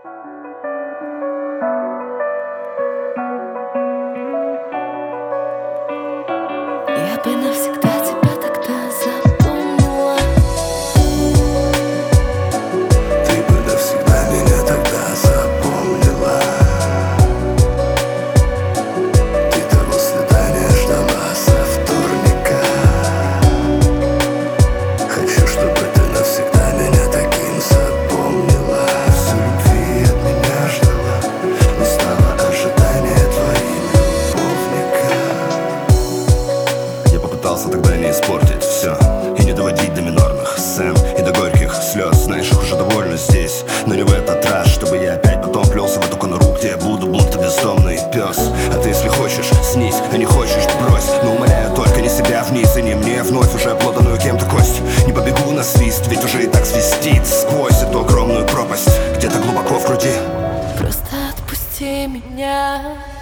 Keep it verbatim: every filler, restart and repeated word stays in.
Я бы навсегда тебя тогда запомнила. Ты бы навсегда меня тогда запомнила. Ты того свидания ждала со вторника. Хочу, чтобы ты навсегда меня таким запомнила. Всю любви от меня ждала, но стало ожидание твоим любовником. Я попытался тогда не испортить все и не доводить до минорных сцен и до горьких слез. Знаешь, их уже довольно здесь, но не в этот раз, чтобы я опять потом плелся в эту конуру, где я буду будто бездомный пес. А ты, если хочешь, снись, а не хочешь, брось. Но умоляю, только не себя вниз и не мне вновь уже обглоданную кем-то кость. Не побегу на свист, ведь уже и так свистит сквозь эту огромную пропасть где-то глубоко в груди. Просто отпусти меня.